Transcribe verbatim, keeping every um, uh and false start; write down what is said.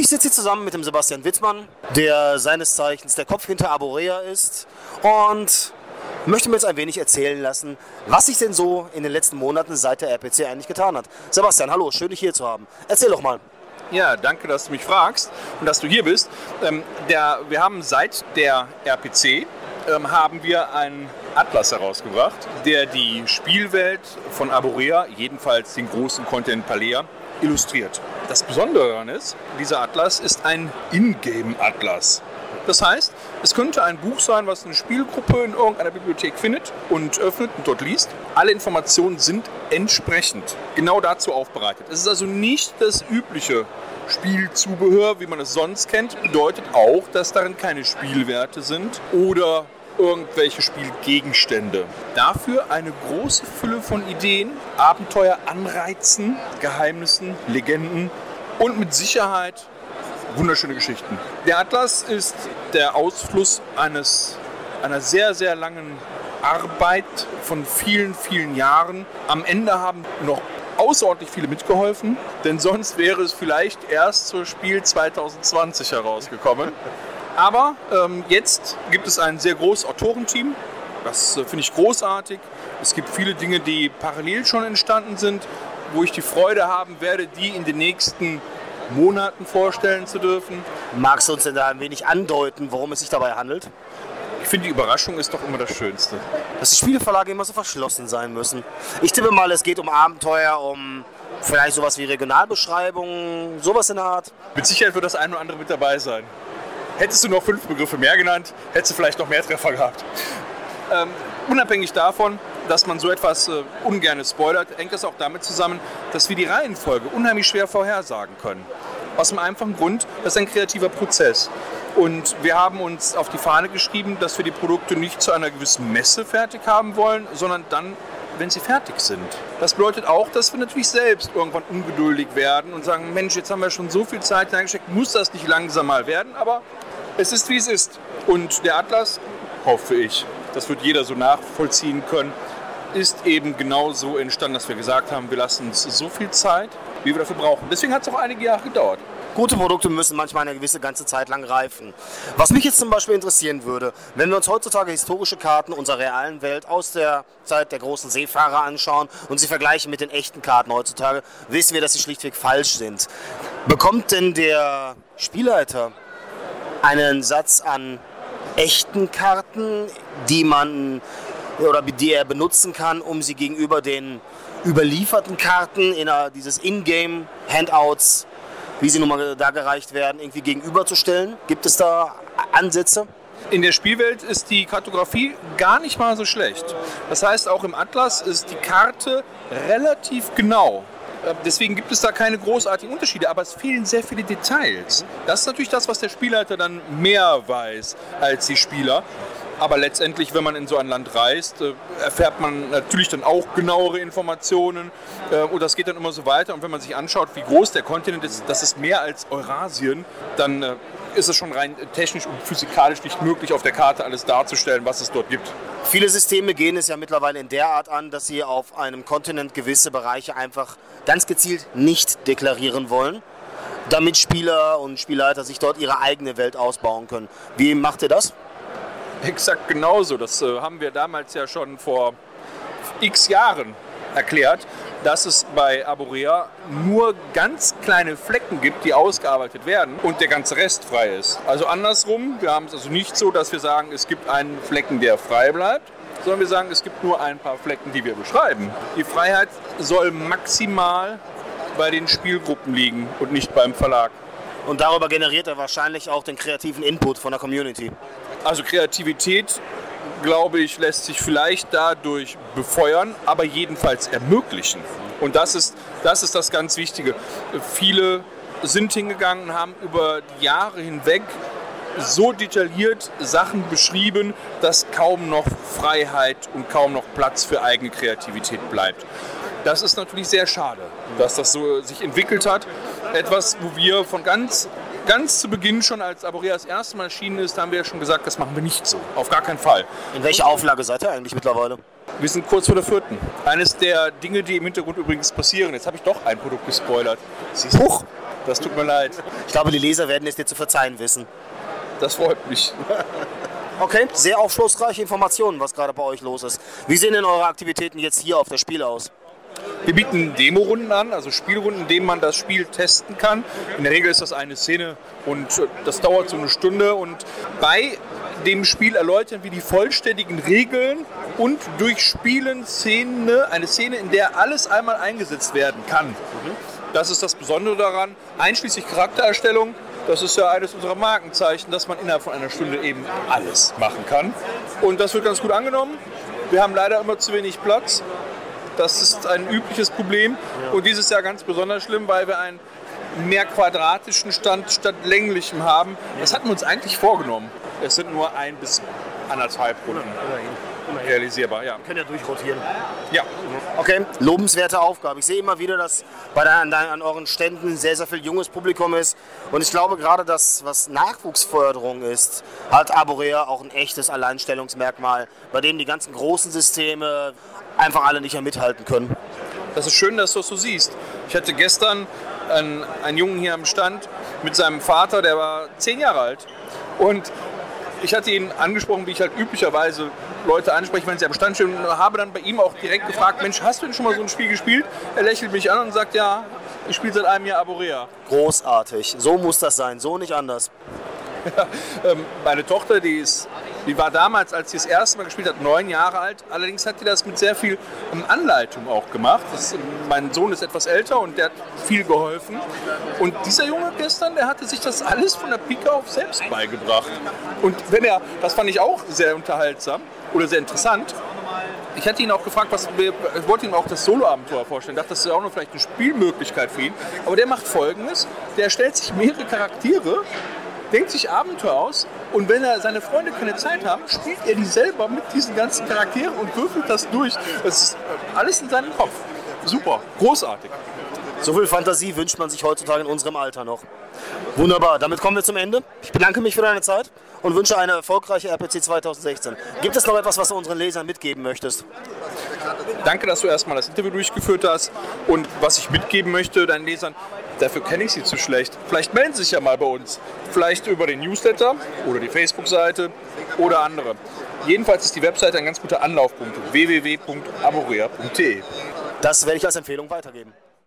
sitze hier zusammen mit dem Sebastian Wittmann, der seines Zeichens der Kopf hinter Arborea ist und möchte mir jetzt ein wenig erzählen lassen, was sich denn so in den letzten Monaten seit der R P C eigentlich getan hat. Sebastian, hallo, schön dich hier zu haben. Erzähl doch mal. Ja, danke, dass du mich fragst und dass du hier bist. Ähm, der, wir haben seit der R P C ähm, haben wir einen Atlas herausgebracht, der die Spielwelt von Arborea, jedenfalls den großen Kontinent Paldea, illustriert. Das Besondere daran ist, dieser Atlas ist ein Ingame-Atlas. Das heißt, es könnte ein Buch sein, was eine Spielgruppe in irgendeiner Bibliothek findet und öffnet und dort liest. Alle Informationen sind entsprechend genau dazu aufbereitet. Es ist also nicht das übliche Spielzubehör, wie man es sonst kennt. Bedeutet auch, dass darin keine Spielwerte sind oder irgendwelche Spielgegenstände. Dafür eine große Fülle von Ideen, Abenteuer, Anreizen, Geheimnissen, Legenden und mit Sicherheit wunderschöne Geschichten. Der Atlas ist der Ausfluss eines, einer sehr, sehr langen Arbeit von vielen, vielen Jahren. Am Ende haben noch außerordentlich viele mitgeholfen, denn sonst wäre es vielleicht erst zur Spiel zwanzig zwanzig herausgekommen. Aber ähm, jetzt gibt es ein sehr großes Autorenteam. Das äh, finde ich großartig. Es gibt viele Dinge, die parallel schon entstanden sind, wo ich die Freude haben werde, die in den nächsten Monaten vorstellen zu dürfen. Magst du uns denn da ein wenig andeuten, worum es sich dabei handelt? Ich finde, die Überraschung ist doch immer das Schönste. Dass die Spieleverlage immer so verschlossen sein müssen. Ich tippe mal, es geht um Abenteuer, um vielleicht sowas wie Regionalbeschreibungen, sowas in der Art. Mit Sicherheit wird das ein oder andere mit dabei sein. Hättest du noch fünf Begriffe mehr genannt, hättest du vielleicht noch mehr Treffer gehabt. Ähm, unabhängig davon, dass man so etwas äh, ungern spoilert, hängt das auch damit zusammen, dass wir die Reihenfolge unheimlich schwer vorhersagen können. Aus dem einfachen Grund, das ist ein kreativer Prozess. Und wir haben uns auf die Fahne geschrieben, dass wir die Produkte nicht zu einer gewissen Messe fertig haben wollen, sondern dann, wenn sie fertig sind. Das bedeutet auch, dass wir natürlich selbst irgendwann ungeduldig werden und sagen, Mensch, jetzt haben wir schon so viel Zeit hineingesteckt, muss das nicht langsam mal werden, aber es ist, wie es ist. Und der Atlas, hoffe ich, das wird jeder so nachvollziehen können, ist eben genau so entstanden, dass wir gesagt haben, wir lassen uns so viel Zeit, wie wir dafür brauchen. Deswegen hat es auch einige Jahre gedauert. Gute Produkte müssen manchmal eine gewisse ganze Zeit lang reifen. Was mich jetzt zum Beispiel interessieren würde, wenn wir uns heutzutage historische Karten unserer realen Welt aus der Zeit der großen Seefahrer anschauen und sie vergleichen mit den echten Karten heutzutage, wissen wir, dass sie schlichtweg falsch sind. Bekommt denn der Spielleiter einen Satz an echten Karten, die man oder die er benutzen kann, um sie gegenüber den überlieferten Karten in einer, dieses Ingame-Handouts, wie sie nun mal da gereicht werden, irgendwie gegenüberzustellen? Gibt es da Ansätze? In der Spielwelt ist die Kartografie gar nicht mal so schlecht. Das heißt, auch im Atlas ist die Karte relativ genau. Deswegen gibt es da keine großartigen Unterschiede, aber es fehlen sehr viele Details. Das ist natürlich das, was der Spielleiter dann mehr weiß als die Spieler. Aber letztendlich, wenn man in so ein Land reist, erfährt man natürlich dann auch genauere Informationen. Und das geht dann immer so weiter. Und wenn man sich anschaut, wie groß der Kontinent ist, das ist mehr als Eurasien, dann ist es schon rein technisch und physikalisch nicht möglich, auf der Karte alles darzustellen, was es dort gibt. Viele Systeme gehen es ja mittlerweile in der Art an, dass sie auf einem Kontinent gewisse Bereiche einfach ganz gezielt nicht deklarieren wollen, damit Spieler und Spielleiter sich dort ihre eigene Welt ausbauen können. Wie macht ihr das? Exakt genauso. Das äh, haben wir damals ja schon vor x Jahren erklärt, dass es bei Arborea nur ganz kleine Flecken gibt, die ausgearbeitet werden und der ganze Rest frei ist. Also andersrum, wir haben es also nicht so, dass wir sagen, es gibt einen Flecken, der frei bleibt, sondern wir sagen, es gibt nur ein paar Flecken, die wir beschreiben. Die Freiheit soll maximal bei den Spielgruppen liegen und nicht beim Verlag. Und darüber generiert er wahrscheinlich auch den kreativen Input von der Community. Also Kreativität, glaube ich, lässt sich vielleicht dadurch befeuern, aber jedenfalls ermöglichen. Und das ist, das ist das ganz Wichtige. Viele sind hingegangen und haben über die Jahre hinweg so detailliert Sachen beschrieben, dass kaum noch Freiheit und kaum noch Platz für eigene Kreativität bleibt. Das ist natürlich sehr schade, dass das so sich entwickelt hat. Etwas, wo wir von ganz, ganz zu Beginn schon, als Arborea das erste Mal erschienen ist, haben wir ja schon gesagt, das machen wir nicht so. Auf gar keinen Fall. In welcher Auflage seid ihr eigentlich mittlerweile? Wir sind kurz vor der vierten. Eines der Dinge, die im Hintergrund übrigens passieren, jetzt habe ich doch ein Produkt gespoilert. Huch! Das tut mir leid. Ich glaube, die Leser werden es dir zu verzeihen wissen. Das freut mich. Okay, sehr aufschlussreiche Informationen, was gerade bei euch los ist. Wie sehen denn eure Aktivitäten jetzt hier auf der Spiel aus? Wir bieten Demorunden an, also Spielrunden, in denen man das Spiel testen kann. In der Regel ist das eine Szene und das dauert so eine Stunde. Und bei dem Spiel erläutern wir die vollständigen Regeln und durchspielen Szene, eine Szene, in der alles einmal eingesetzt werden kann. Das ist das Besondere daran, einschließlich Charaktererstellung. Das ist ja eines unserer Markenzeichen, dass man innerhalb von einer Stunde eben alles machen kann. Und das wird ganz gut angenommen. Wir haben leider immer zu wenig Platz. Das ist ein übliches Problem. Und dieses Jahr ganz besonders schlimm, weil wir einen mehr quadratischen Stand statt länglichem haben. Das hatten wir uns eigentlich vorgenommen. Es sind nur ein bis anderthalb Runden realisierbar. Ja. Wir können ja durchrotieren. Ja. Okay, lobenswerte Aufgabe. Ich sehe immer wieder, dass bei der, an, an euren Ständen sehr, sehr viel junges Publikum ist. Und ich glaube gerade, dass was Nachwuchsförderung ist, hat Arborea auch ein echtes Alleinstellungsmerkmal, bei dem die ganzen großen Systeme einfach alle nicht mehr mithalten können. Das ist schön, dass du das so siehst. Ich hatte gestern einen, einen Jungen hier am Stand mit seinem Vater, der war zehn Jahre alt. Und ich hatte ihn angesprochen, wie ich halt üblicherweise Leute anspreche, wenn sie am Stand stehen, und habe dann bei ihm auch direkt gefragt, Mensch, hast du denn schon mal so ein Spiel gespielt? Er lächelt mich an und sagt, ja, ich spiele seit einem Jahr Arborea. Großartig, so muss das sein, so nicht anders. Ja, ähm, meine Tochter, die, ist, die war damals, als sie das erste Mal gespielt hat, neun Jahre alt. Allerdings hat sie das mit sehr viel ähm, Anleitung auch gemacht. Das, mein Sohn ist etwas älter und der hat viel geholfen. Und dieser Junge gestern, der hatte sich das alles von der Pike auf selbst beigebracht. Und wenn er, das fand ich auch sehr unterhaltsam oder sehr interessant. Ich hatte ihn auch gefragt, was, ich wollte ihm auch das Solo-Abenteuer vorstellen. Ich dachte, das ist auch noch vielleicht eine Spielmöglichkeit für ihn. Aber der macht Folgendes: Der stellt sich mehrere Charaktere, denkt sich Abenteuer aus, und wenn er seine Freunde keine Zeit haben, spielt er die selber mit diesen ganzen Charakteren und würfelt das durch. Das ist alles in seinem Kopf. Super, großartig. So viel Fantasie wünscht man sich heutzutage in unserem Alter noch. Wunderbar, damit kommen wir zum Ende. Ich bedanke mich für deine Zeit und wünsche eine erfolgreiche R P C zwanzig sechzehn. Gibt es noch etwas, was du unseren Lesern mitgeben möchtest? Danke, dass du erstmal das Interview durchgeführt hast. Und was ich mitgeben möchte deinen Lesern, dafür kenne ich sie zu schlecht. Vielleicht melden sie sich ja mal bei uns. Vielleicht über den Newsletter oder die Facebook-Seite oder andere. Jedenfalls ist die Webseite ein ganz guter Anlaufpunkt. w w w punkt arborea punkt d e. Das werde ich als Empfehlung weitergeben.